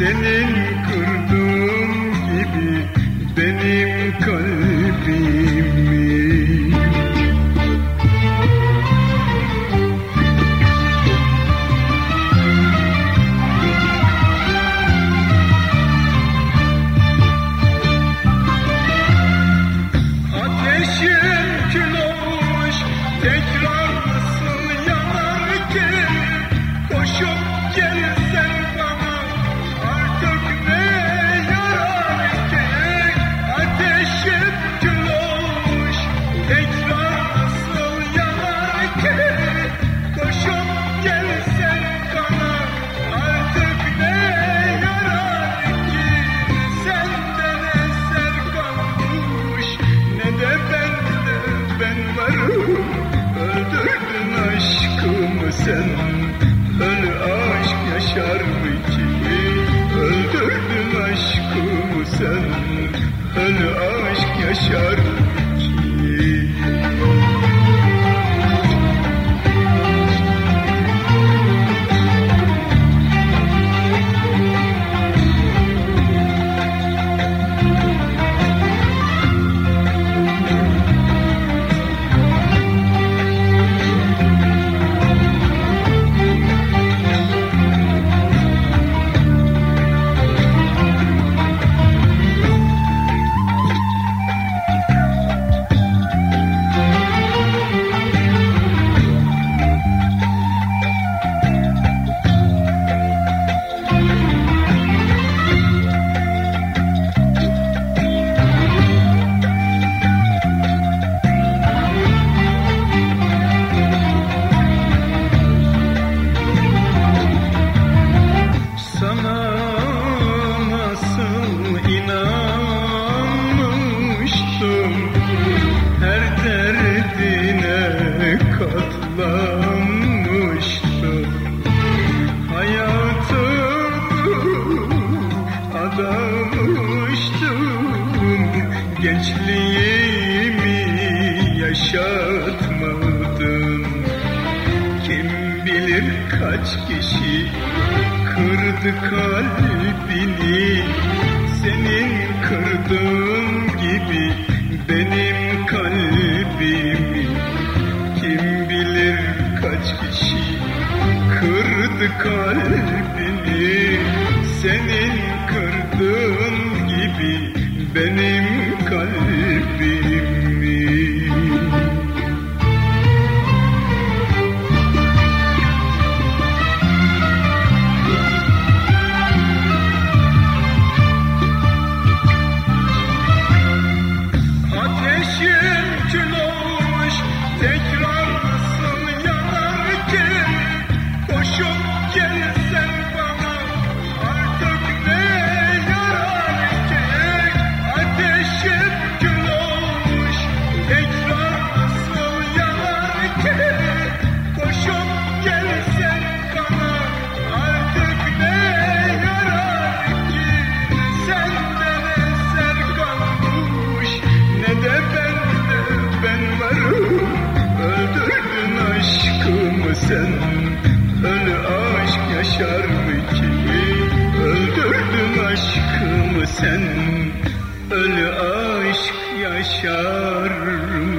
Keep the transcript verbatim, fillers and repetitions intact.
senin kırdığın gibi benim kalbimi. Ateşim kül olmuş, tekrar nasıl yanar ki? Koşup gelsen bana artık ne yarar ki? Ateşim kül olmuş, tekrar nasıl yanar ki? Koşup gelsen bana artık ne yarar ki? Senden eser kalmış, ne de bende ben varım. Öldürdün aşkımı sen, ölü aşk yaşar mı ki? Öldürdün aşkımı sen, ölü aşk yaşar mı ki? Katlanmıştım, hayatımı adamıştım, gençliğimi yaşatmadım. Kim bilir kaç kişi kırdı kalbini, senin kırdığın gibi benim kalbimi. Kim bilir kaç kişi kırdı kalbini, senin kırdığın gibi benim kalbimi. Ateşim kül olmuş, tekrar nasıl yanar ki? Koşup gelsen bana artık ne yarar ki? Ateşim kül olmuş, tekrar nasıl yanar ki? Koşup gelsen bana artık ne yarar ki? Senden eser kalmış, ne de bende ben varım. Öldürdün aşkımı sen, ölü aşk yaşar mı ki? Öldürdün aşkımı sen, ölü aşk yaşar mı?